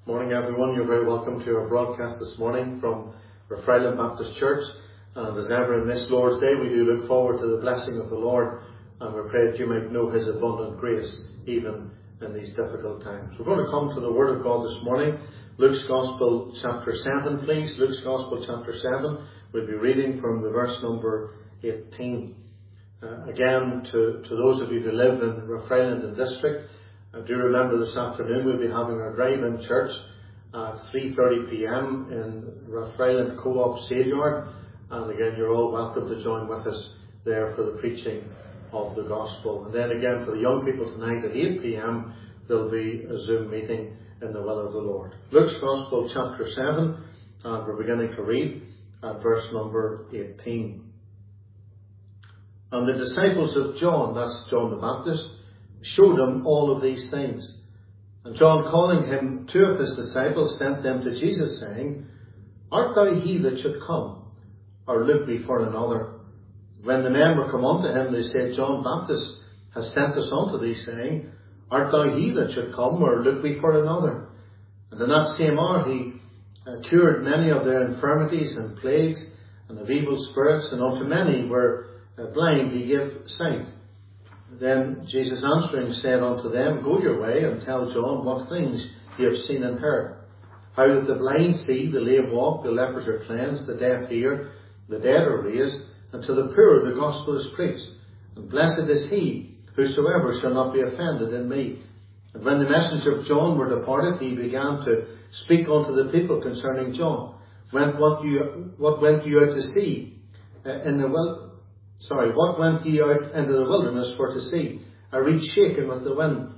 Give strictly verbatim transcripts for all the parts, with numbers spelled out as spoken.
Morning everyone, you're very welcome to our broadcast this morning from Rathfriland Baptist Church. And as ever in this Lord's Day, we do look forward to the blessing of the Lord, and we pray that you might know His abundant grace even in these difficult times. We're going to come to the Word of God this morning. Luke's Gospel chapter seven, please. Luke's Gospel chapter seven. We'll be reading from the verse number eighteen. Uh, again, to, to those of you who live in Rathfriland and District, I do remember this afternoon we'll be having our drive-in church at three thirty p m in Rathfriland Co-op Sale Yard. And again, you're all welcome to join with us there for the preaching of the Gospel. And then again, for the young people tonight at eight p m, there'll be a Zoom meeting in the will of the Lord. Luke's Gospel chapter seven, and we're beginning to read at verse number eighteen. And the disciples of John, that's John the Baptist, showed him all of these things. And John, calling him two of his disciples, sent them to Jesus, saying, Art thou he that should come, or look we for another? When the men were come unto him, they said, John Baptist has sent us unto thee, saying, Art thou he that should come, or look we for another? And in that same hour he uh, cured many of their infirmities and plagues, and of evil spirits, and unto many were uh, blind he gave sight. Then Jesus answering said unto them, Go your way, and tell John what things ye have seen and heard. How that the blind see, the lame walk, the lepers are cleansed, the deaf hear, the dead are raised, and to the poor the gospel is preached. And blessed is he whosoever shall not be offended in me. And when the messenger of John were departed, he began to speak unto the people concerning John. Went what you what went you out to see uh, in the well? Sorry, what went ye out into the wilderness for to see? A reed shaken with the wind.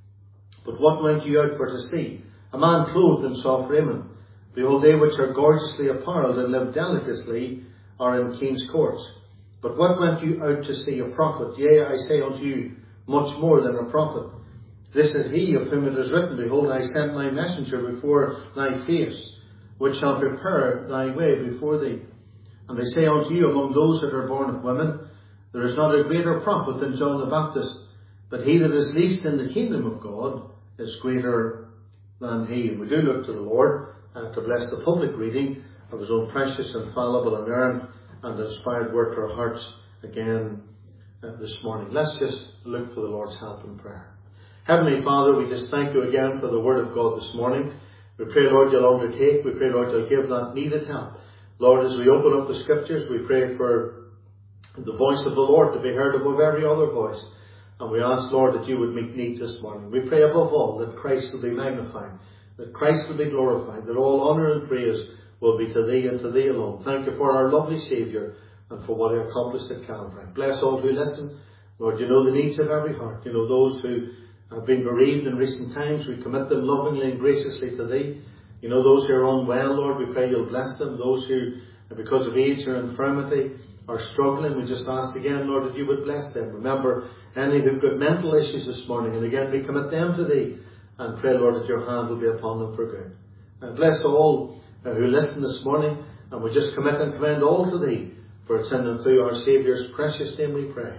But what went ye out for to see? A man clothed in soft raiment. Behold, they which are gorgeously apparelled and live delicately are in king's courts. But what went you out to see? A prophet? Yea, I say unto you, much more than a prophet. This is he of whom it is written, Behold, I send my messenger before thy face, which shall prepare thy way before thee. And they say unto you, among those that are born of women, there is not a greater prophet than John the Baptist, but he that is least in the kingdom of God is greater than he. And we do look to the Lord uh, to bless the public reading of his own precious, infallible, and earned and inspired word for our hearts again uh, this morning. Let's just look for the Lord's help in prayer. Heavenly Father, we just thank you again for the word of God this morning. We pray, Lord, you'll undertake. We pray, Lord, you'll give that needed help. Lord, as we open up the scriptures, we pray for the voice of the Lord to be heard above every other voice. And we ask, Lord, that you would meet needs this morning. We pray above all that Christ will be magnified, that Christ will be glorified, that all honour and praise will be to thee and to thee alone. Thank you for our lovely Saviour and for what he accomplished at Calvary. Bless all who listen. Lord, you know the needs of every heart. You know those who have been bereaved in recent times. We commit them lovingly and graciously to thee. You know those who are unwell, Lord, we pray you'll bless them. Those who, because of age or infirmity, are struggling, we just ask again, Lord, that you would bless them. Remember any who've got mental issues this morning, and again we commit them to thee, and pray, Lord, that your hand will be upon them for good. And bless all uh, who listen this morning, and we just commit and commend all to thee, for it's in and through our Saviour's precious name we pray.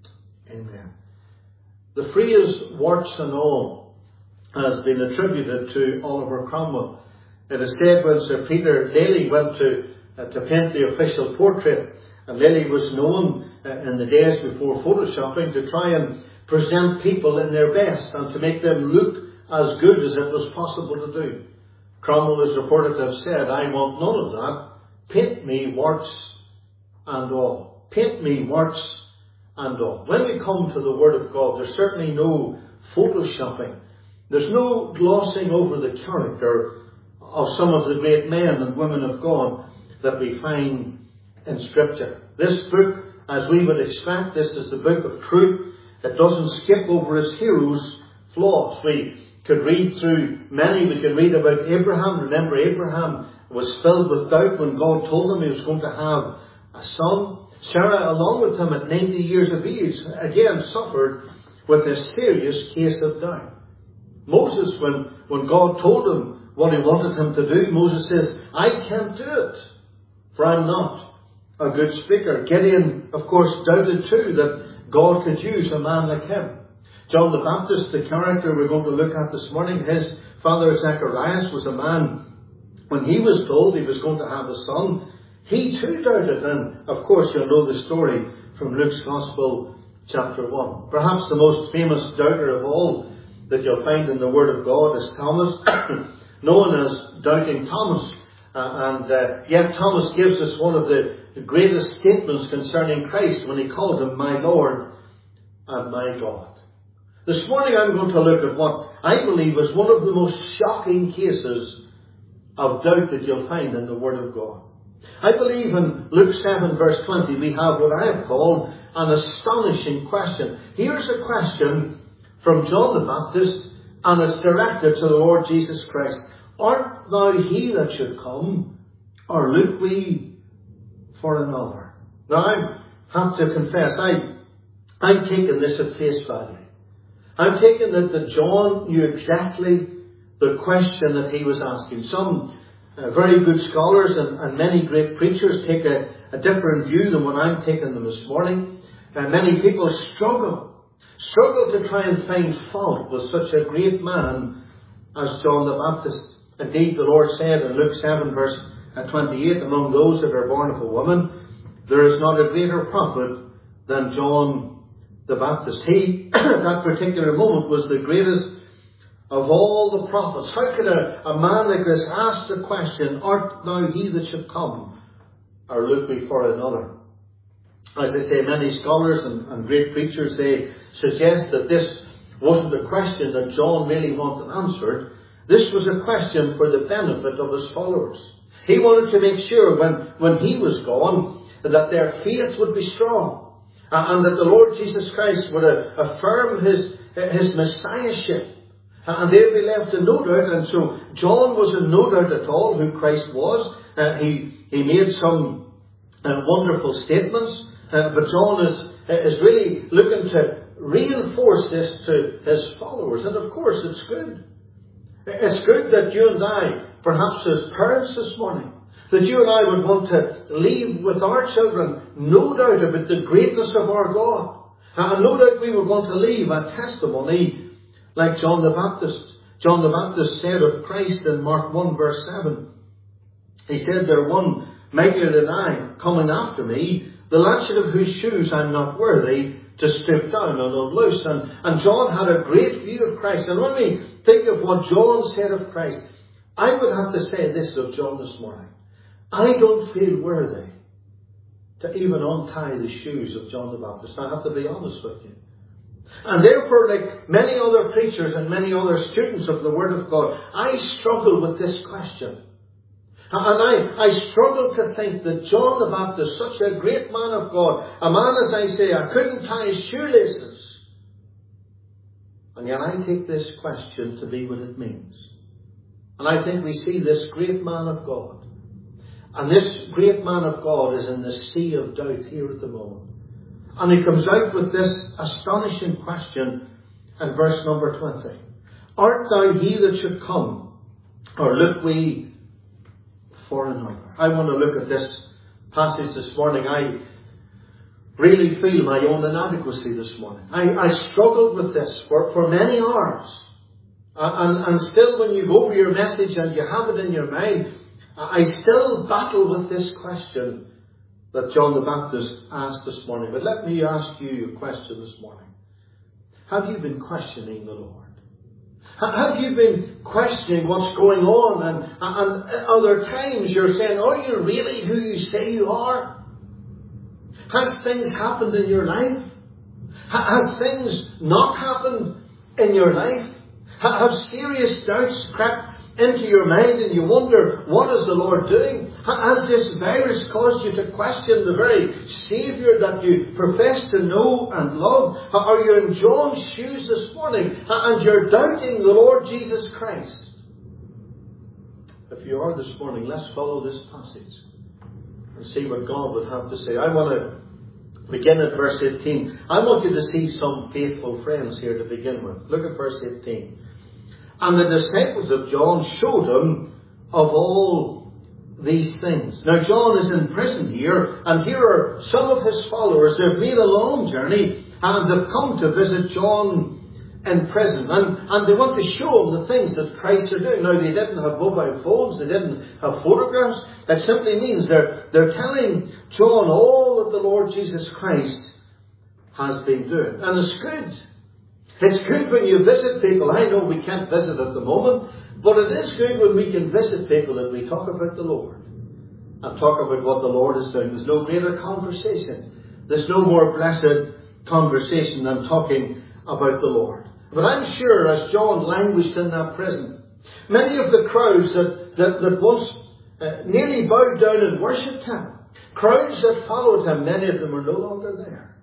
Amen. The phrase warts and all has been attributed to Oliver Cromwell. It is said when Sir Peter Lely went to uh, to paint the official portrait, and Lely was known uh, in the days before photoshopping to try and present people in their best and to make them look as good as it was possible to do. Cromwell is reported to have said, I want none of that. Paint me warts and all. Paint me warts and all. When we come to the Word of God, there's certainly no photoshopping. There's no glossing over the character of some of the great men and women of God that we find in Scripture. This book, as we would expect, this is the book of truth. It doesn't skip over its heroes' flaws. We could read through many. We can read about Abraham. Remember, Abraham was filled with doubt when God told him he was going to have a son. Sarah, along with him at ninety years of age, again suffered with a serious case of doubt. Moses, when, when God told him what he wanted him to do, Moses says, I can't do it, for I'm not a good speaker. Gideon, of course, doubted too that God could use a man like him. John the Baptist, the character we're going to look at this morning, his Father Zacharias was a man, when he was told he was going to have a son, he too doubted. And of course you'll know the story from Luke's Gospel chapter one. Perhaps the most famous doubter of all that you'll find in the Word of God is Thomas, known as Doubting Thomas. Uh, and uh, yet Thomas gives us one of the, the greatest statements concerning Christ when he called him my Lord and my God. This morning I'm going to look at what I believe is one of the most shocking cases of doubt that you'll find in the Word of God. I believe in Luke seven verse twenty we have what I have called an astonishing question. Here's a question from John the Baptist, and it's directed to the Lord Jesus Christ. Art thou he that should come, or look we for another? Now I have to confess, I, I've taken this at face value. I've taken that, that John knew exactly the question that he was asking. Some uh, very good scholars and, and many great preachers take a, a different view than what I'm taking them this morning. And many people struggle, struggle to try and find fault with such a great man as John the Baptist. Indeed, the Lord said in Luke seven verse twenty-eight, among those that are born of a woman, there is not a greater prophet than John the Baptist. He, at that particular moment, was the greatest of all the prophets. How could a, a man like this ask the question, art thou he that should come, or look we for another? As I say, many scholars and, and great preachers, they suggest that this wasn't a question that John really wanted answered. This was a question for the benefit of his followers. He wanted to make sure when, when he was gone that their faith would be strong. And that the Lord Jesus Christ would uh, affirm his, uh, his messiahship. And they'd be left in no doubt. And so John was in no doubt at all who Christ was. Uh, he, he made some uh, wonderful statements. Uh, but John is, uh, is really looking to reinforce this to his followers. And of course it's good. It's good that you and I, perhaps as parents this morning, that you and I would want to leave with our children no doubt about the greatness of our God. And no doubt we would want to leave a testimony like John the Baptist. John the Baptist said of Christ in Mark one verse seven. He said, there one mightier than I coming after me, the latchet of whose shoes I'm not worthy to stoop down and unloose. And, and John had a great view of Christ. And when we think of what John said of Christ, I would have to say this of John this morning. I don't feel worthy to even untie the shoes of John the Baptist. I have to be honest with you. And therefore, like many other preachers and many other students of the Word of God, I struggle with this question. And I, I struggle to think that John the Baptist, such a great man of God, a man, as I say, I couldn't tie his shoelaces. And yet I take this question to be what it means. And I think we see this great man of God. And this great man of God is in the sea of doubt here at the moment. And he comes out with this astonishing question in verse number twenty. Art thou he that should come, or look we for another? I want to look at this passage this morning. I really feel my own inadequacy this morning. I, I struggled with this for, for many hours. And, and still when you go over your message and you have it in your mind, I still battle with this question that John the Baptist asked this morning. But let me ask you a question this morning. Have you been questioning the Lord? Have you been questioning what's going on? And, and other times you're saying, are you really who you say you are? Has things happened in your life? Has things not happened in your life? Have serious doubts crept into your mind and you wonder, what is the Lord doing? Has this virus caused you to question the very Saviour that you profess to know and love? Are you in John's shoes this morning and you're doubting the Lord Jesus Christ? If you are this morning, let's follow this passage and see what God would have to say. I want to begin at verse eighteen. I want you to see some faithful friends here to begin with. Look at verse eighteen. And the disciples of John showed him of all these things. Now John is in prison here, and here are some of his followers. They've made a long journey and they've come to visit John in prison. And, and they want to show him the things that Christ are doing. Now, they didn't have mobile phones. They didn't have photographs. That simply means they're, they're telling John all that the Lord Jesus Christ has been doing. And it's good. It's good when you visit people. I know we can't visit at the moment, but it is good when we can visit people and we talk about the Lord. And talk about what the Lord is doing. There's no greater conversation. There's no more blessed conversation than talking about the Lord. But I'm sure as John languished in that prison, many of the crowds that, that, that once uh, nearly bowed down and worshipped him, crowds that followed him, many of them are no longer there.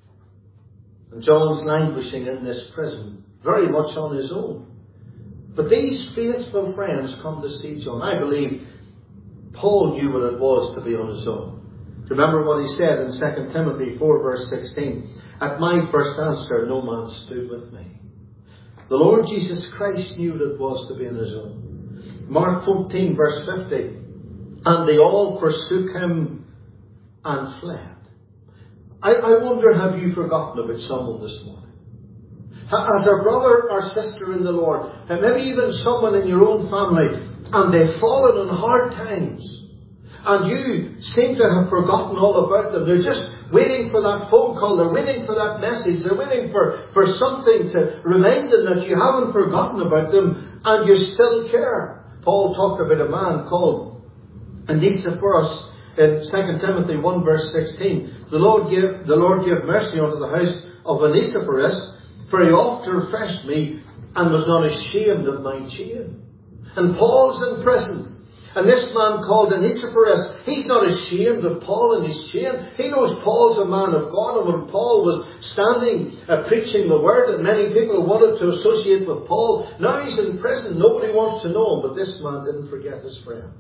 And John's languishing in this prison, very much on his own. But these faithful friends come to see John. I believe Paul knew what it was to be on his own. Remember what he said in Second Timothy four verse sixteen. At my first answer, no man stood with me. The Lord Jesus Christ knew what it was to be on his own. Mark fourteen verse fifty. And they all forsook him and fled. I, I wonder, have you forgotten about someone this morning? Has a brother or sister in the Lord, and maybe even someone in your own family, and they've fallen on hard times, and you seem to have forgotten all about them. They're just waiting for that phone call. They're waiting for that message. They're waiting for, for something to remind them that you haven't forgotten about them, and you still care. Paul talked about a man called Onesiphorus in Second Timothy one verse sixteen. The Lord give, the Lord give mercy unto the house of Onesiphorus, for he oft refreshed me, and was not ashamed of my chain. And Paul's in prison. And this man called Onesiphorus, he's not ashamed of Paul and his chain. He knows Paul's a man of God. And when Paul was standing uh, preaching the word, and many people wanted to associate with Paul, now he's in prison. Nobody wants to know him. But this man didn't forget his friend.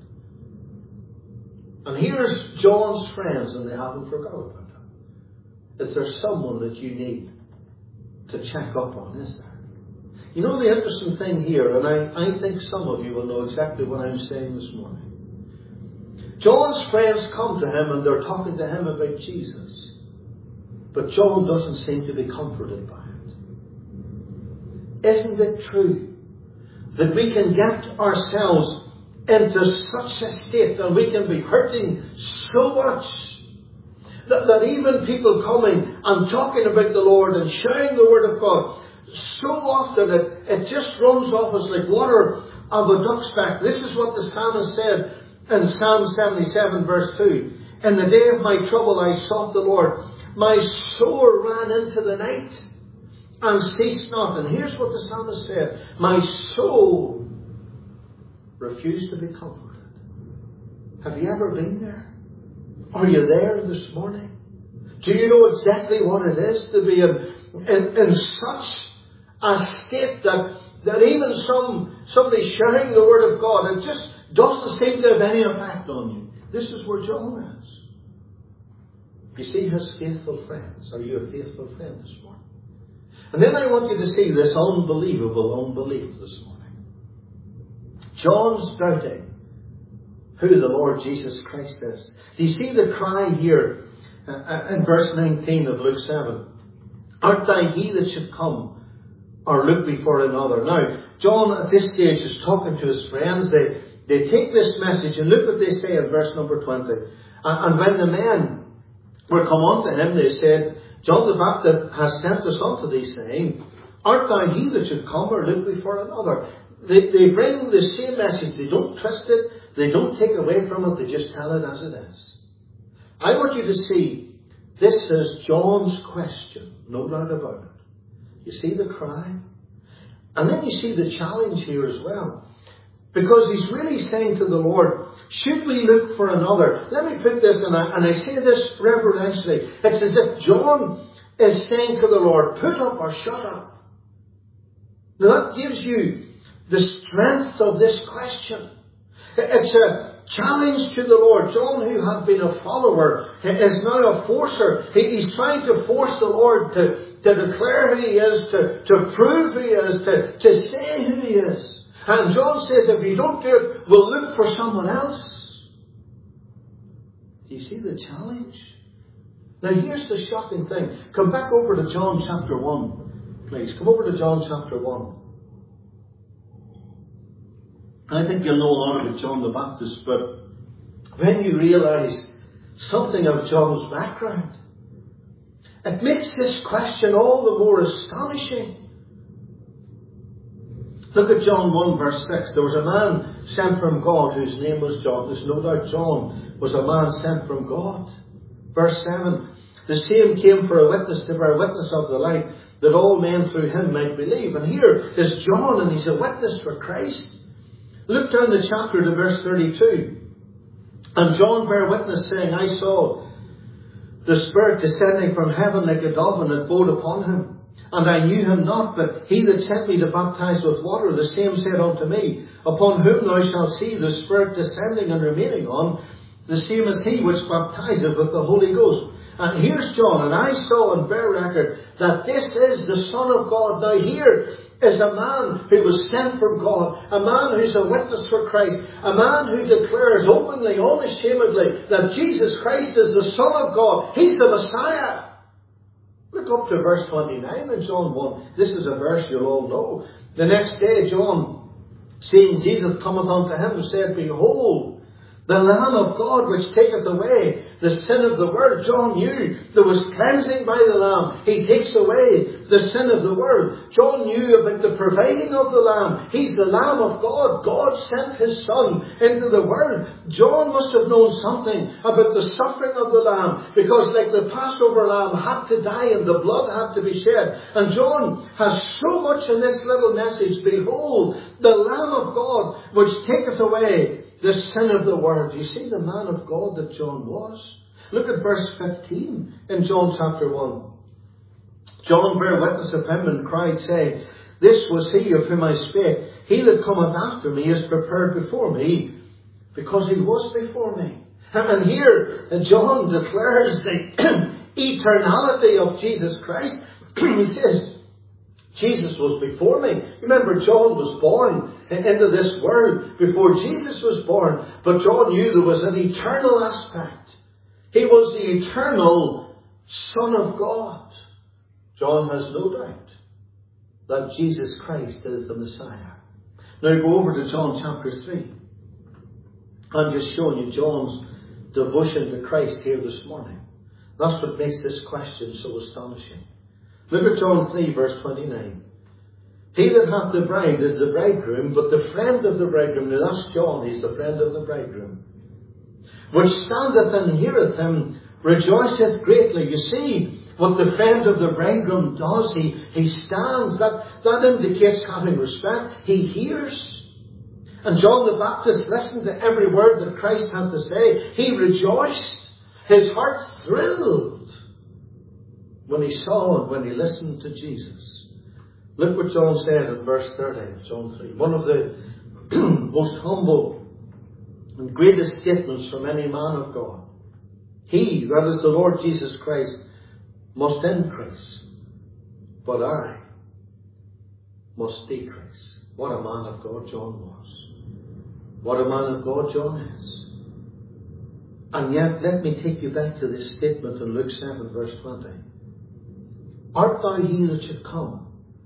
And here's John's friends, and they haven't forgotten about him. Is there someone that you need to check up on? Is there? You know the interesting thing here, and I, I think some of you will know exactly what I'm saying this morning. John's friends come to him and they're talking to him about Jesus. But John doesn't seem to be comforted by it. Isn't it true that we can get ourselves into such a state and we can be hurting so much that, that even people coming and talking about the Lord and sharing the Word of God, so often it, it just runs off us like water of a duck's back. This is what the psalmist said in Psalm seventy-seven verse two. In the day of my trouble I sought the Lord. My soul ran into the night and ceased not. And here's what the psalmist said. My soul refused to be comforted. Have you ever been there? Are you there this morning? Do you know exactly what it is to be in, in, in such a state that, that even some somebody sharing the Word of God, it just doesn't seem to have any effect on you? This is where John is. You see his faithful friends. Are you a faithful friend this morning? And then I want you to see this unbelievable unbelief this morning. John's doubting who the Lord Jesus Christ is. Do you see the cry here uh, in verse nineteen of Luke seven? Art thou he that should come, or look before another? Now, John at this stage is talking to his friends. They, they take this message and look what they say in verse number twenty. And, and when the men were come unto him, they said, John the Baptist has sent us unto thee, saying, Art thou he that should come, or look before another? They, they bring the same message. They don't twist it. They don't take away from it. They just tell it as it is. I want you to see, this is John's question. No doubt about it. You see the cry? And then you see the challenge here as well. Because he's really saying to the Lord, should we look for another? Let me put this, and I, and I say this reverentially. It's as if John is saying to the Lord, put up or shut up. Now that gives you the strength of this question. It's a challenge to the Lord. John, who had been a follower, is now a forcer. He's trying to force the Lord to, to declare who he is, to, to prove who he is, to, to say who he is. And John says, if you don't do it, we'll look for someone else. Do you see the challenge? Now here's the shocking thing. Come back over to John chapter one. please. Come over to John chapter one. I think you'll know a lot about John the Baptist, but when you realise something of John's background, it makes this question all the more astonishing. Look at John one verse six. There was a man sent from God whose name was John. There's no doubt John was a man sent from God. Verse seven. The same came for a witness to bear witness of the light, that all men through him might believe. And here is John, and he's a witness for Christ. Look down the chapter to verse thirty-two. And John bare witness, saying, I saw the Spirit descending from heaven like a dove, and it abode upon him. And I knew him not, but he that sent me to baptize with water, the same said unto me, Upon whom thou shalt see the Spirit descending and remaining on, the same as he which baptizeth with the Holy Ghost. And here's John, and I saw and bear record that this is the Son of God. Now here is a man who was sent from God, a man who's a witness for Christ, a man who declares openly, unashamedly, that Jesus Christ is the Son of God. He's the Messiah. Look up to verse twenty-nine in John one. This is a verse you'll all know. The next day John, seeing Jesus cometh unto him, said, Behold, the Lamb of God which taketh away the sin of the world. John knew there was cleansing by the Lamb. He takes away the sin of the world. John knew about the providing of the Lamb. He's the Lamb of God. God sent his Son into the world. John must have known something about the suffering of the Lamb, because like the Passover Lamb had to die and the blood had to be shed. And John has so much in this little message. Behold, the Lamb of God which taketh away the sin of the world. You see the man of God that John was. Look at verse fifteen in John chapter one. John bare witness of him and cried, saying, This was he of whom I spake. He that cometh after me is prepared before me, because he was before me. And here John declares the eternality of Jesus Christ. He says, Jesus was before me. Remember, John was born into this world before Jesus was born. But John knew there was an eternal aspect. He was the eternal Son of God. John has no doubt that Jesus Christ is the Messiah. Now go over to John chapter three. I'm just showing you John's devotion to Christ here this morning. That's what makes this question so astonishing. Look at John three verse twenty-nine. He that hath the bride is the bridegroom, but the friend of the bridegroom, now that's John, he's the friend of the bridegroom, which standeth and heareth him, rejoiceth greatly. You see what the friend of the bridegroom does. He, he stands. That, that indicates having respect. He hears. And John the Baptist listened to every word that Christ had to say. He rejoiced. His heart thrilled when he saw and when he listened to Jesus. Look what John said in verse thirty of John three. One of the most humble and greatest statements from any man of God. He, that is the Lord Jesus Christ, must increase, but I must decrease. What a man of God John was. What a man of God John is. And yet, let me take you back to this statement in Luke seven verse twenty. Art thou he that should come,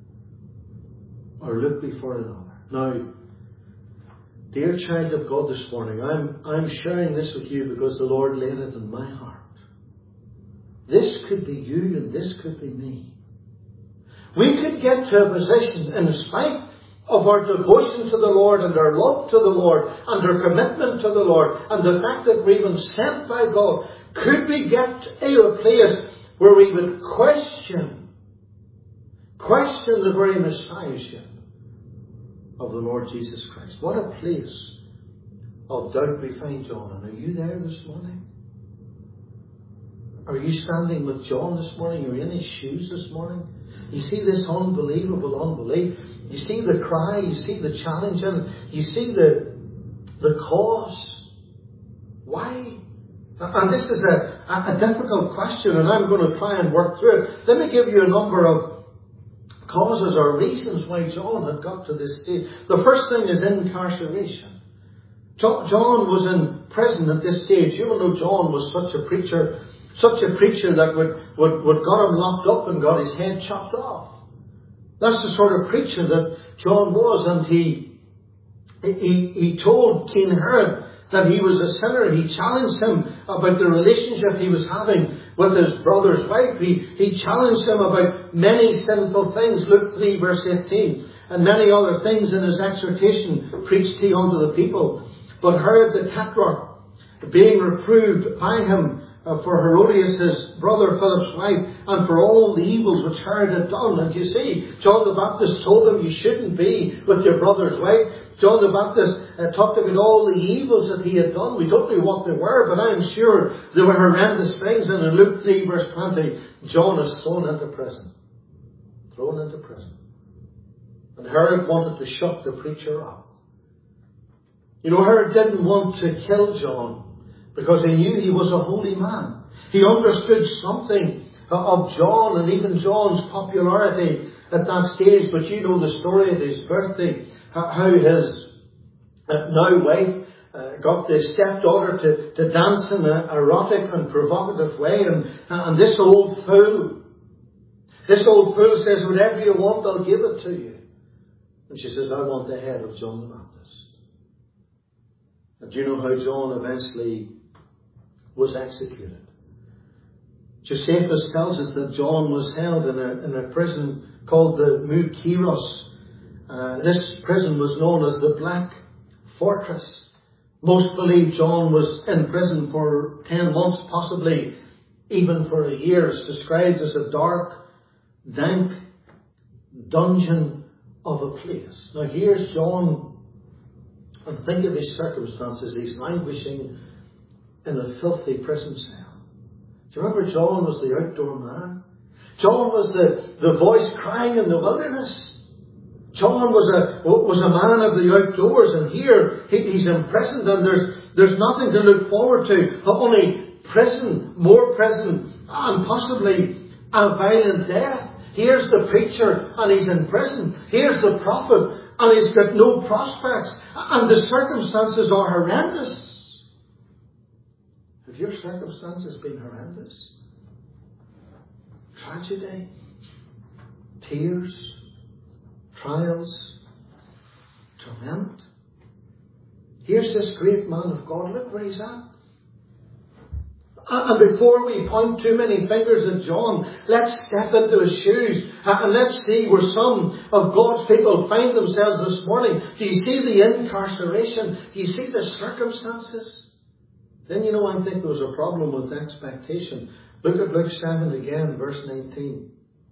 or look we for another? Now, dear child of God this morning, I'm, I'm sharing this with you because the Lord laid it in my heart. This could be you and this could be me. We could get to a position, in spite of our devotion to the Lord and our love to the Lord and our commitment to the Lord and the fact that we've been sent by God, could we get to a place where we would question, question the very Messiahship of the Lord Jesus Christ? What a place of doubt we find John. And are you there this morning? Are you standing with John this morning? Are you in his shoes this morning? You see this unbelievable unbelief. You see the cry. You see the challenge. And you see the, the cause. Why? And this is a, a difficult question, and I'm going to try and work through it. Let me give you a number of causes or reasons why John had got to this stage. The first thing is incarceration. John was in prison at this stage. You know, John was such a preacher, such a preacher that would, would, would got him locked up and got his head chopped off. That's the sort of preacher that John was, and he, he, he told King Herod that he was a sinner. He challenged him about the relationship he was having with his brother's wife. He, he challenged him about many sinful things, Luke three verse eighteen, and many other things in his exhortation, preached he unto the people. But Herod the Tetrarch, being reproved by him uh, for Herodias, his brother Philip's wife, and for all the evils which Herod had done. And you see, John the Baptist told him, you shouldn't be with your brother's wife. John the Baptist uh, talked about all the evils that he had done. We don't know what they were, but I am sure they were horrendous things. And in Luke three verse twenty, John is thrown into prison. Thrown into prison. And Herod wanted to shut the preacher up. You know, Herod didn't want to kill John because he knew he was a holy man. He understood something of John and even John's popularity at that stage. But you know the story of his birthday, how his now wife uh, got the stepdaughter to, to dance in an erotic and provocative way. And, and this old fool, this old fool says, whatever you want, I'll give it to you. And she says, I want the head of John the Baptist. And do you know how John eventually was executed? Josephus tells us that John was held in a, in a prison called the Mukiros. Uh, this prison was known as the Black Fortress. Most believe John was in prison for ten months, possibly even for a year. It's described as a dark, dank dungeon of a place. Now here's John, and think of his circumstances. He's languishing in a filthy prison cell. Do you remember John was the outdoor man? John was the, the voice crying in the wilderness. John was a was a man of the outdoors, and here he, he's imprisoned, and there's there's nothing to look forward to. Only prison, more prison, and possibly a violent death. Here's the preacher, and he's in prison. Here's the prophet, and he's got no prospects, and the circumstances are horrendous. Have your circumstances been horrendous? Tragedy, tears, trials, torment. Here's this great man of God. Look where he's at. And before we point too many fingers at John, let's step into his shoes and let's see where some of God's people find themselves this morning. Do you see the incarceration? Do you see the circumstances? Then you know I think there was a problem with expectation. Look at Luke seven again, verse nineteen.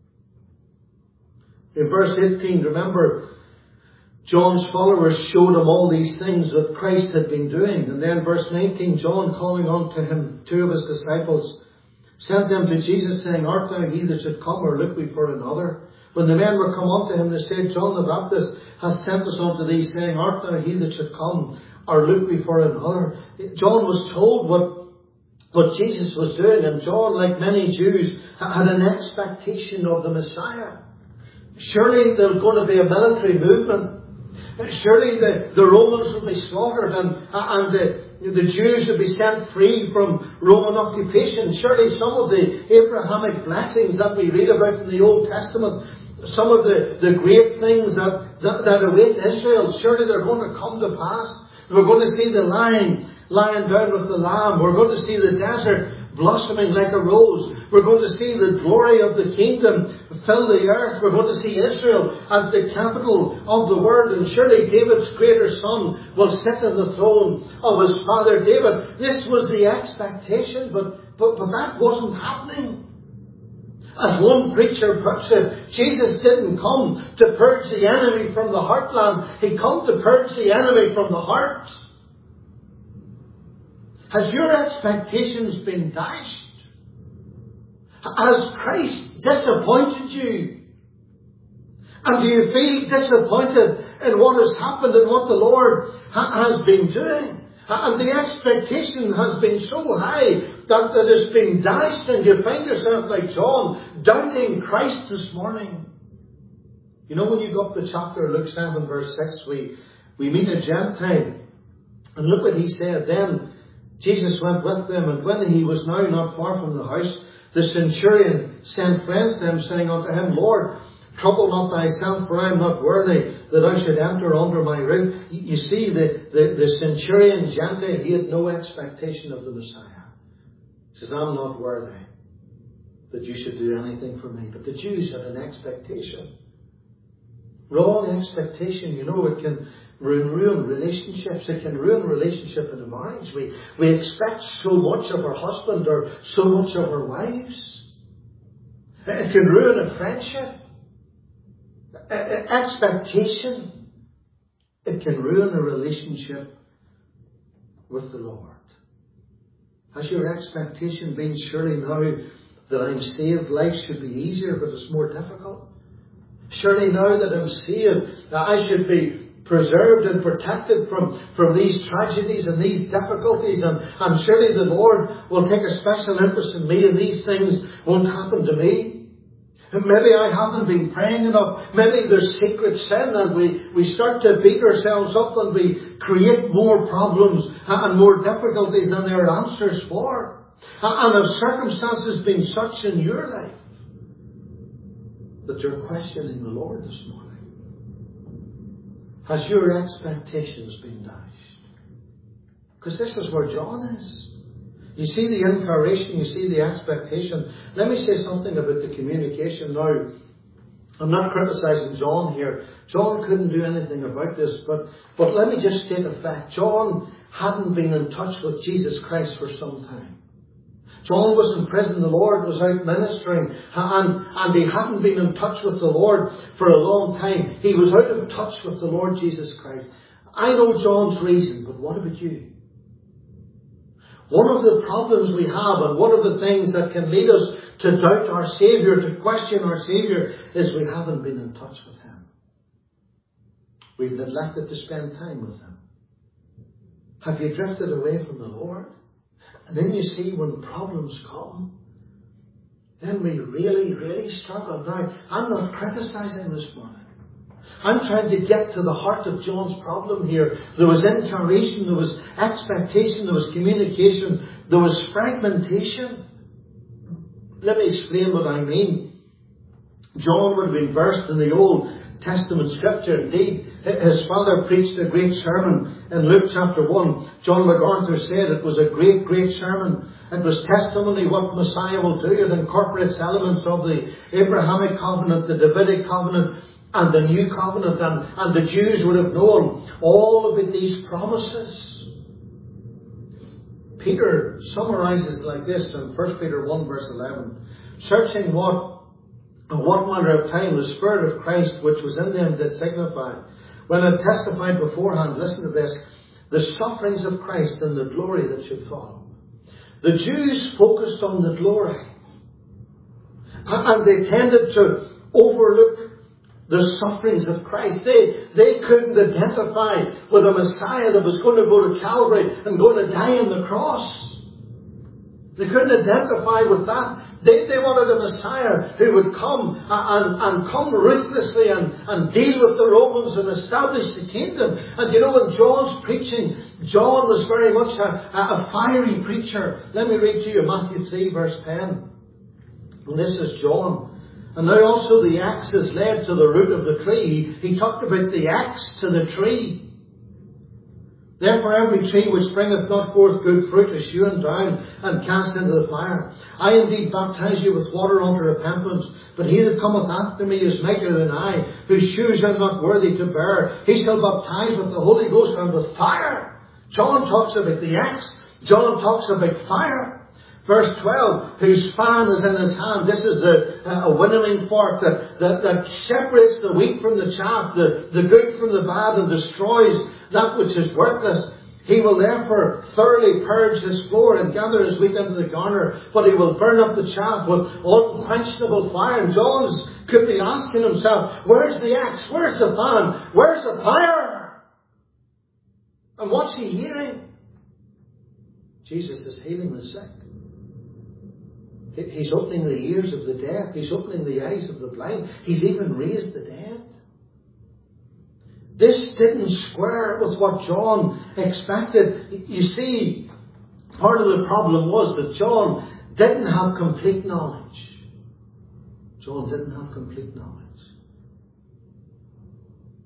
In verse eighteen, remember, John's followers showed him all these things that Christ had been doing. And then verse nineteen, John calling on to him, two of his disciples, sent them to Jesus saying, art thou he that should come, or look we for another? When the men were come unto him, they said, John the Baptist has sent us unto thee, saying, art thou he that should come, or look we for another? John was told what, what Jesus was doing, and John, like many Jews, had an expectation of the Messiah. Surely there's going to be a military movement. Surely the, the Romans will be slaughtered, and, and the, the Jews will be set free from Roman occupation. Surely some of the Abrahamic blessings that we read about in the Old Testament, some of the, the great things that, that, that await Israel, surely they're going to come to pass. We're going to see the lion lying down with the lamb. We're going to see the desert blossoming like a rose. We're going to see the glory of the kingdom fill the earth. We're going to see Israel as the capital of the world. And surely David's greater son will sit on the throne of his father David. This was the expectation, but, but, but that wasn't happening. As one preacher puts it, Jesus didn't come to purge the enemy from the heartland. He came to purge the enemy from the heart. Has your expectations been dashed? Has Christ disappointed you? And do you feel disappointed in what has happened and what the Lord ha- has been doing? And the expectation has been so high that, that it's been dashed, and you find yourself like John, doubting Christ this morning. You know, when you go up the chapter, Luke seven verse six, we, we meet a Gentile. And look what he said. Then Jesus went with them, and when he was now not far from the house, the centurion sent friends to him, saying unto him, Lord, Trouble not thyself, for I am not worthy that thou should enter under my roof. You see, the, the, the centurion Gentile, he had no expectation of the Messiah. He says, I'm not worthy that you should do anything for me. But the Jews had an expectation. Wrong expectation. You know, it can ruin, ruin relationships. It can ruin relationship in a marriage. We, we expect so much of our husband or so much of our wives. It can ruin a friendship. Expectation. It can ruin a relationship with the Lord. Has your expectation been, surely now that I'm saved, life should be easier, but it's more difficult? Surely now that I'm saved, that I should be preserved and protected from, from these tragedies and these difficulties, and, and surely the Lord will take a special interest in me and these things won't happen to me. And maybe I haven't been praying enough. Maybe there's secret sin, and we, we start to beat ourselves up and we create more problems and more difficulties than there are answers for. And have circumstances been such in your life that you're questioning the Lord this morning? Has your expectations been dashed? Because this is where John is. You see the incarnation, you see the expectation. Let me say something about the communication now. I'm not criticizing John here. John couldn't do anything about this, but, but let me just state a fact. John hadn't been in touch with Jesus Christ for some time. John was in prison, the Lord was out ministering, and, and he hadn't been in touch with the Lord for a long time. He was out of touch with the Lord Jesus Christ. I know John's reason, but what about you? One of the problems we have, and one of the things that can lead us to doubt our Saviour, to question our Saviour, is we haven't been in touch with Him. We've neglected to spend time with Him. Have you drifted away from the Lord? And then you see when problems come, then we really, really struggle. Now, I'm not criticizing this morning. I'm trying to get to the heart of John's problem here. There was incarnation, there was expectation, there was communication, there was fragmentation. Let me explain what I mean. John would have been versed in the Old Testament scripture. Indeed, his father preached a great sermon in Luke chapter one. John MacArthur said it was a great, great sermon. It was testimony what Messiah will do. It incorporates elements of the Abrahamic covenant, the Davidic covenant, and the New Covenant, and, and the Jews would have known all about these promises. Peter summarizes like this in First Peter one verse eleven. Searching what, what manner of time the Spirit of Christ which was in them did signify, when it testified beforehand, listen to this, the sufferings of Christ and the glory that should follow. The Jews focused on the glory, and they tended to overlook the sufferings of Christ. They, they couldn't identify with a Messiah that was going to go to Calvary and going to die on the cross. They couldn't identify with that. They, they wanted a Messiah who would come and, and come ruthlessly and, and deal with the Romans and establish the kingdom. And you know, in John's preaching, John was very much a, a fiery preacher. Let me read to you Matthew three verse ten. And this is John. And now also the axe is laid to the root of the tree. He talked about the axe to the tree. Therefore every tree which bringeth not forth good fruit is hewn down and cast into the fire. I indeed baptize you with water unto repentance, but he that cometh after me is mightier than I, whose shoes I am not worthy to bear. He shall baptize with the Holy Ghost and with fire. John talks about the axe. John talks about fire. Verse twelve, whose fan is in his hand. This is a, a winnowing fork that, that, that separates the wheat from the chaff, the, the good from the bad, and destroys that which is worthless. He will therefore thoroughly purge his floor and gather his wheat into the garner, but he will burn up the chaff with unquenchable fire. And John could be asking himself, where's the axe? Where's the fan? Where's the fire? And what's he hearing? Jesus is healing the sick. He's opening the ears of the deaf. He's opening the eyes of the blind. He's even raised the dead. This didn't square with what John expected. You see, part of the problem was that John didn't have complete knowledge. John didn't have complete knowledge.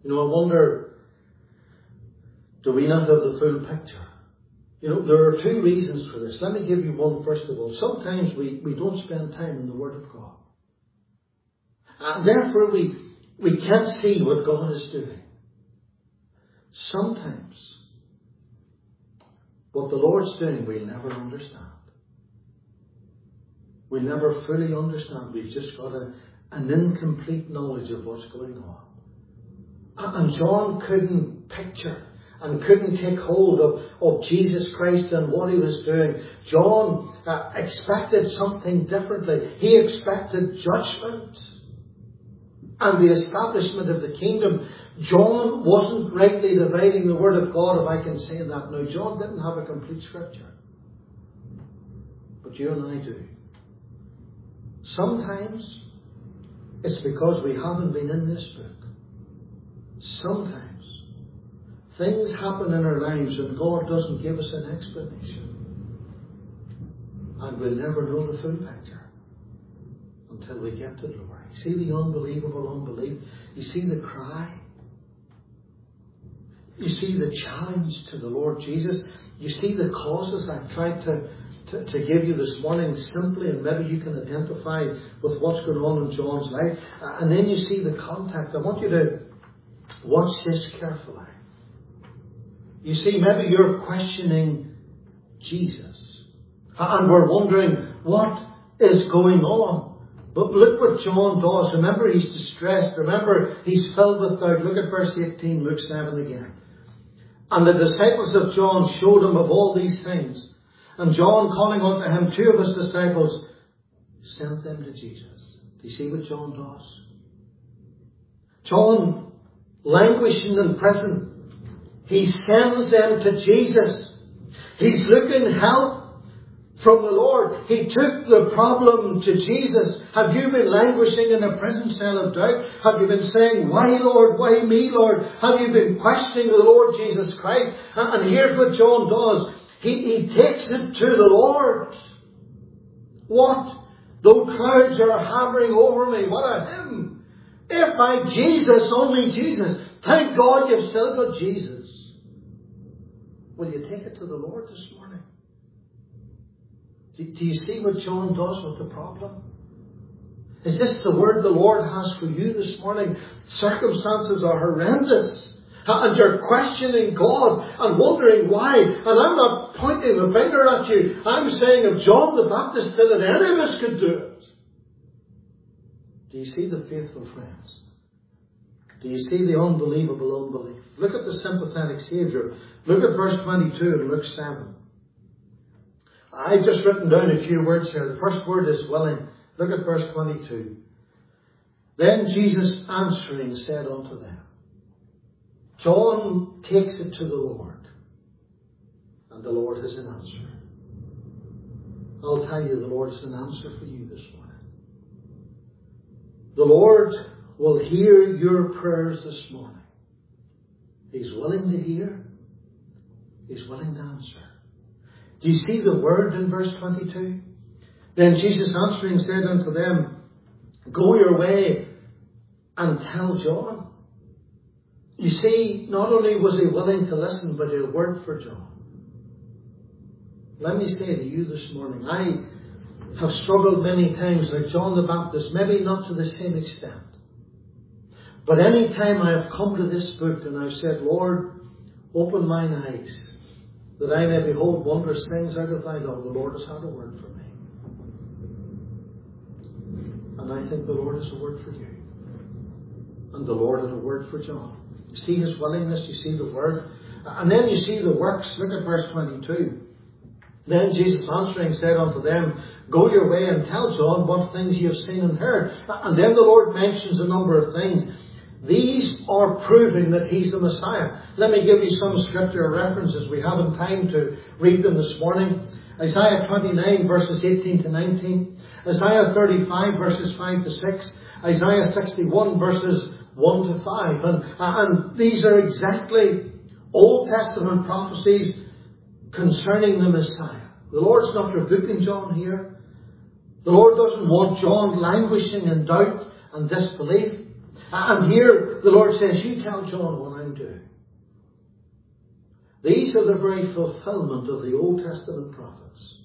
You know, I wonder, do we not have the full picture? You know, there are two reasons for this. Let me give you one first of all. Sometimes we, we don't spend time in the Word of God. And therefore we, we can't see what God is doing. Sometimes what the Lord's doing we'll never understand. We'll never fully understand. We've just got a, an incomplete knowledge of what's going on. And John couldn't picture and couldn't take hold of, of Jesus Christ and what he was doing. John uh, expected something differently. He expected judgment and the establishment of the kingdom. John wasn't rightly dividing the Word of God, if I can say that. Now, John didn't have a complete scripture. But you and I do. Sometimes it's because we haven't been in this book. Sometimes things happen in our lives and God doesn't give us an explanation. And we'll never know the full picture until we get to glory. See the unbelievable unbelief? You see the cry? You see the challenge to the Lord Jesus? You see the causes I've tried to, to, to give you this morning simply, and maybe you can identify with what's going on in John's life. Uh, and then you see the context. I want you to watch this carefully. You see, maybe you're questioning Jesus. And we're wondering, what is going on? But look what John does. Remember, he's distressed. Remember, he's filled with doubt. Look at verse eighteen, Luke seven again. And the disciples of John showed him of all these things. And John, calling unto him two of his disciples, sent them to Jesus. Do you see what John does? John, languishing in prison, he sends them to Jesus. He's looking help from the Lord. He took the problem to Jesus. Have you been languishing in a prison cell of doubt? Have you been saying, why Lord, why me Lord? Have you been questioning the Lord Jesus Christ? And here's what John does. He, he takes it to the Lord. What? Though clouds are hovering over me, what of him? If by Jesus, only Jesus. Thank God you've still got Jesus. Will you take it to the Lord this morning? Do you see what John does with the problem? Is this the word the Lord has for you this morning? Circumstances are horrendous. And you're questioning God and wondering why. And I'm not pointing the finger at you. I'm saying if John the Baptist did it, any of us could do it. Do you see the faithful friends? Do you see the unbelievable unbelief? Look at the sympathetic Saviour. Look at verse twenty-two in Luke seven. I've just written down a few words here. The first word is willing. Look at verse twenty-two. Then Jesus answering said unto them. John takes it to the Lord. And the Lord has an answer. I'll tell you, the Lord has an answer for you this morning. The Lord will hear your prayers this morning. He's willing to hear. He's willing to answer. Do you see the word in verse twenty-two? Then Jesus answering said unto them, go your way and tell John. You see, not only was he willing to listen, but he had a word for John. Let me say to you this morning, I have struggled many times like John the Baptist, maybe not to the same extent. But any time I have come to this book and I've said, Lord, open mine eyes, that I may behold wondrous things out of thy love, the Lord has had a word for me. And I think the Lord has a word for you. And the Lord had a word for John. You see his willingness, you see the word. And then you see the works. Look at verse twenty-two. Then Jesus answering said unto them, go your way and tell John what things you have seen and heard. And then the Lord mentions a number of things. These are proving that he's the Messiah. Let me give you some scripture references. We haven't time to read them this morning. Isaiah twenty-nine verses eighteen to nineteen. Isaiah thirty-five verses five to six. Isaiah sixty-one verses one to five. And, and these are exactly Old Testament prophecies concerning the Messiah. The Lord's not rebuking John here. The Lord doesn't want John languishing in doubt and disbelief. And here the Lord says, you tell John what I'm doing. These are the very fulfillment of the Old Testament prophets.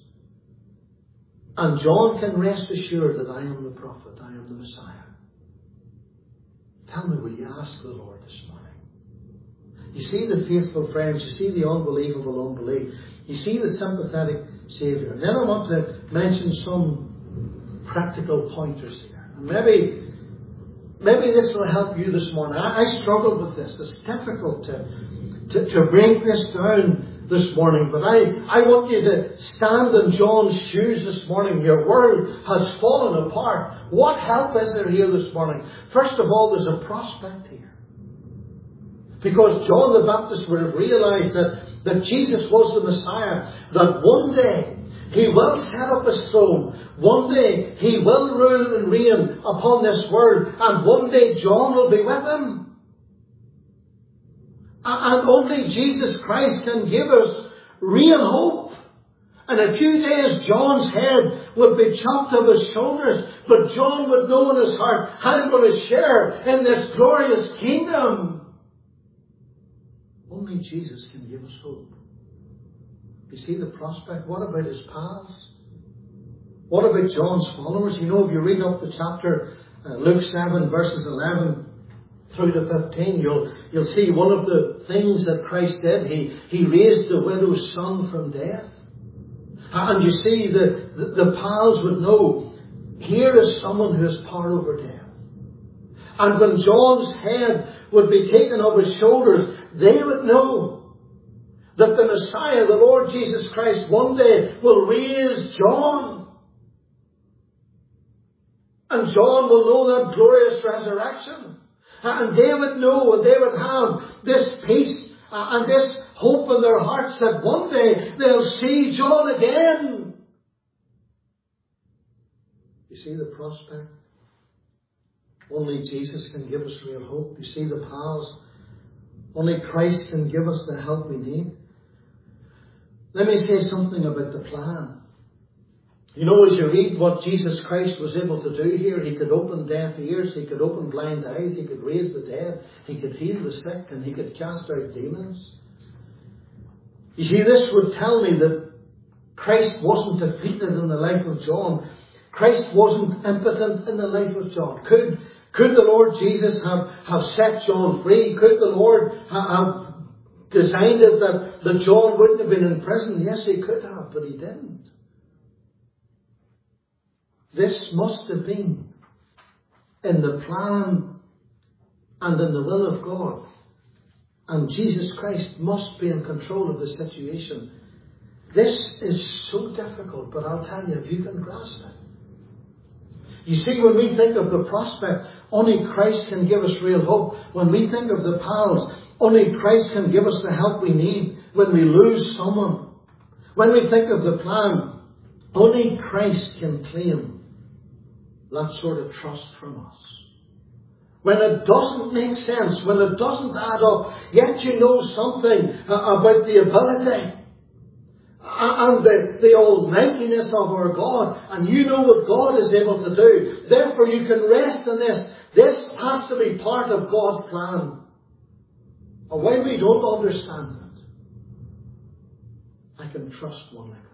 And John can rest assured that I am the prophet, I am the Messiah. Tell me, will you ask the Lord this morning? You see the faithful friends, you see the unbelievable unbelief, you see the sympathetic Saviour. And then I want to mention some practical pointers here. And maybe, maybe this will help you this morning. I, I struggled with this. It's difficult to, to, to break this down this morning, but I, I want you to stand in John's shoes this morning. Your world has fallen apart. What help is there here this morning? First of all, there's a prospect here. Because John the Baptist would have realized that, that Jesus was the Messiah, that one day he will set up his throne. One day he will rule and reign upon this world, and one day John will be with him. And only Jesus Christ can give us real hope. In a few days, John's head would be chopped off his shoulders, but John would know in his heart, I'm going to share in this glorious kingdom. Only Jesus can give us hope. You see the prospect? What about his pals? What about John's followers? You know, if you read up the chapter, uh, Luke seven, verses eleven through to fifteen, you'll, you'll see one of the things that Christ did. He, he raised the widow's son from death. And you see, the, the, the pals would know, here is someone who has power over death. And when John's head would be taken off his shoulders, they would know that the Messiah, the Lord Jesus Christ, one day will raise John. And John will know that glorious resurrection. And they would know, and they would have this peace and this hope in their hearts that one day they'll see John again. You see the prospect? Only Jesus can give us real hope. You see the pals? Only Christ can give us the help we need. Let me say something about the plan. You know, as you read what Jesus Christ was able to do here, he could open deaf ears, he could open blind eyes, he could raise the dead, he could heal the sick, and he could cast out demons. You see, this would tell me that Christ wasn't defeated in the life of John. Christ wasn't impotent in the life of John. Could, could the Lord Jesus have, have set John free? Could the Lord have, have designed it that, that John wouldn't have been in prison? Yes, he could have, but he didn't. This must have been in the plan and in the will of God. And Jesus Christ must be in control of the situation. This is so difficult, but I'll tell you, if you can grasp it. You see, when we think of the prospect, only Christ can give us real hope. When we think of the pals, only Christ can give us the help we need when we lose someone. When we think of the plan, only Christ can claim that sort of trust from us. When it doesn't make sense, when it doesn't add up, yet you know something about the ability and the, the almightiness of our God, and you know what God is able to do. Therefore you can rest in this. This has to be part of God's plan. And when we don't understand it, I can trust one like that.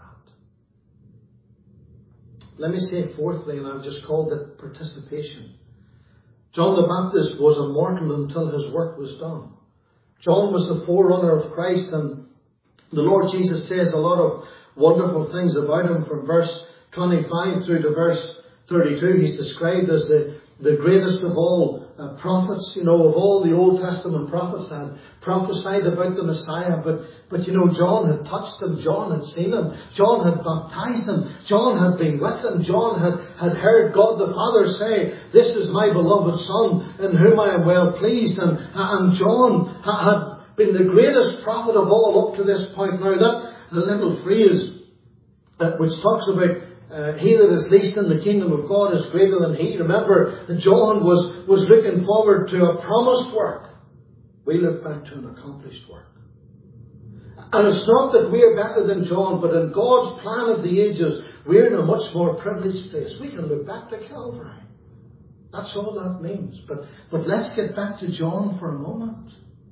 Let me say fourthly, and I've just called it participation. John the Baptist was immortal until his work was done. John was the forerunner of Christ, and the Lord Jesus says a lot of wonderful things about him from verse twenty-five through to verse thirty-two. He's described as the, the greatest of all uh, prophets, you know, of all the Old Testament prophets that had prophesied about the Messiah. But, but you know, John had touched him. John had seen him. John had baptized him. John had been with him. John had, had heard God the Father say, this is my beloved Son in whom I am well pleased. And, and John had been the greatest prophet of all up to this point. Now that the little phrase uh, which talks about Uh, he that is least in the kingdom of God is greater than he. Remember, John was, was looking forward to a promised work. We look back to an accomplished work. And it's not that we are better than John, but in God's plan of the ages, we're in a much more privileged place. We can look back to Calvary. That's all that means. But, but let's get back to John for a moment.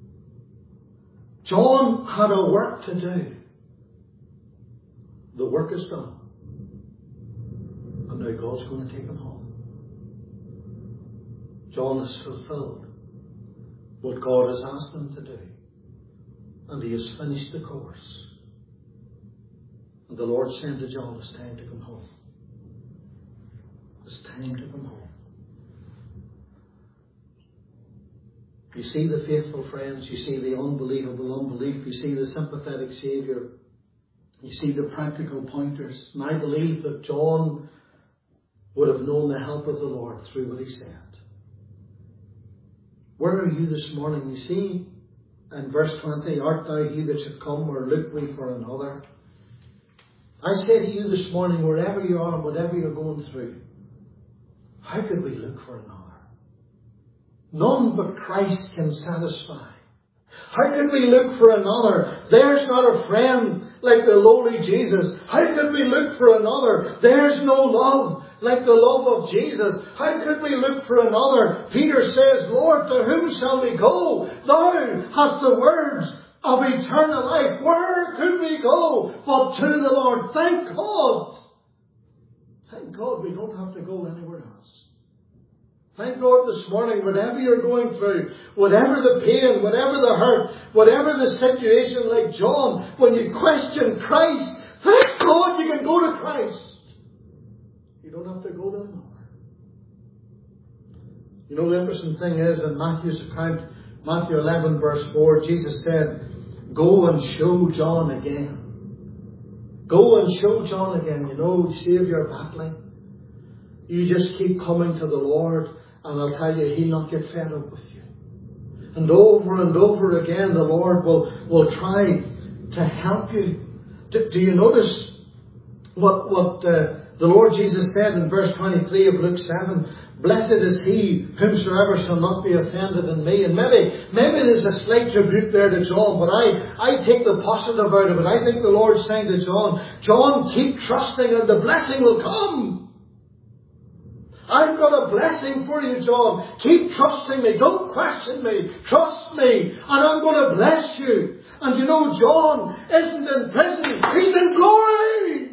John had a work to do. The work is done. And now God's going to take him home. John has fulfilled what God has asked him to do. And he has finished the course. And the Lord said to John, it's time to come home. It's time to come home. You see the faithful friends. You see the unbelievable unbelief. You see the sympathetic Saviour. You see the practical pointers. And I believe that John would have known the help of the Lord through what he said. Where are you this morning? You see, in verse twenty, art thou he that should come, or look we for another? I say to you this morning, wherever you are, whatever you're going through, how could we look for another? None but Christ can satisfy. How could we look for another? There's not a friend like the lowly Jesus. How could we look for another? There's no love like the love of Jesus. How could we look for another? Peter says, Lord, to whom shall we go? Thou hast the words of eternal life. Where could we go but to the Lord? Thank God. Thank God we don't have to go anywhere else. Thank God this morning, whatever you're going through, whatever the pain, whatever the hurt, whatever the situation, like John, when you question Christ, thank God you can go to Christ. You don't have to go to another. You know, the interesting thing is, in Matthew's account, Matthew eleven verse four, Jesus said, go and show John again. Go and show John again. You know, see if you're battling. You just keep coming to the Lord, and I'll tell you, He'll not get fed up with you. And over and over again, the Lord will, will try to help you. Do, do you notice what, what uh, the Lord Jesus said in verse twenty-three of Luke seven? Blessed is he whomsoever shall not be offended in me. And maybe, maybe there's a slight rebuke there to John, but I, I take the positive out of it. I think the Lord's saying to John, John, keep trusting and the blessing will come. I've got a blessing for you, John. Keep trusting me. Don't question me. Trust me. And I'm going to bless you. And you know, John isn't in prison. He's in glory.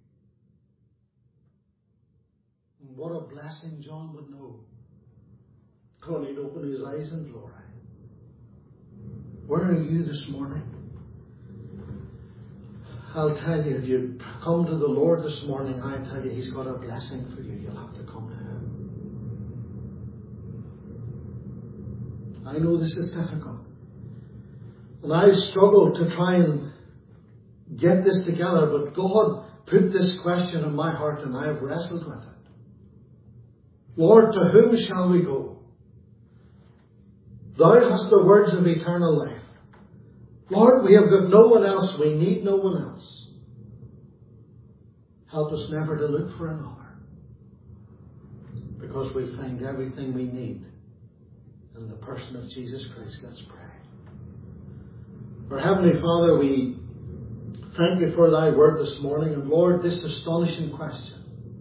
And what a blessing John would know when he'd open his eyes in glory. Where are you this morning? I'll tell you, if you come to the Lord this morning, I tell you, He's got a blessing for you. You'll have to come to Him. I know this is difficult. And I've struggled to try and get this together, but God put this question in my heart and I have wrestled with it. Lord, to whom shall we go? Thou hast the words of eternal life. Lord, we have got no one else. We need no one else. Help us never to look for another, because we find everything we need in the person of Jesus Christ. Let's pray. Our Heavenly Father, we thank you for thy word this morning. And Lord, this astonishing question.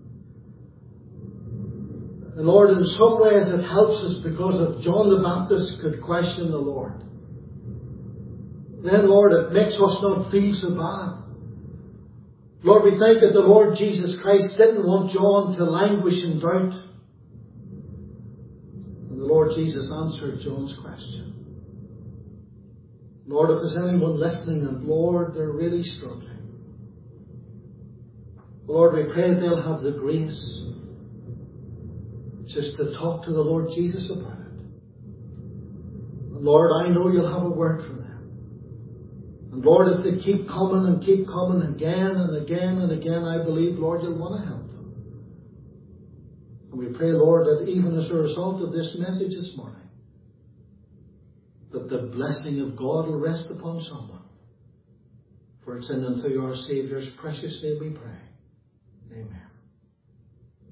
And Lord, in some ways it helps us, because if John the Baptist could question the Lord, then, Lord, it makes us not feel so bad. Lord, we thank that the Lord Jesus Christ didn't want John to languish in doubt. And the Lord Jesus answered John's question. Lord, if there's anyone listening and, Lord, they're really struggling, Lord, we pray that they'll have the grace just to talk to the Lord Jesus about it. And Lord, I know you'll have a word for them. And Lord, if they keep coming and keep coming again and again and again, I believe, Lord, you'll want to help them. And we pray, Lord, that even as a result of this message this morning, that the blessing of God will rest upon someone. For it's in and through our Saviour's precious name we pray. Amen.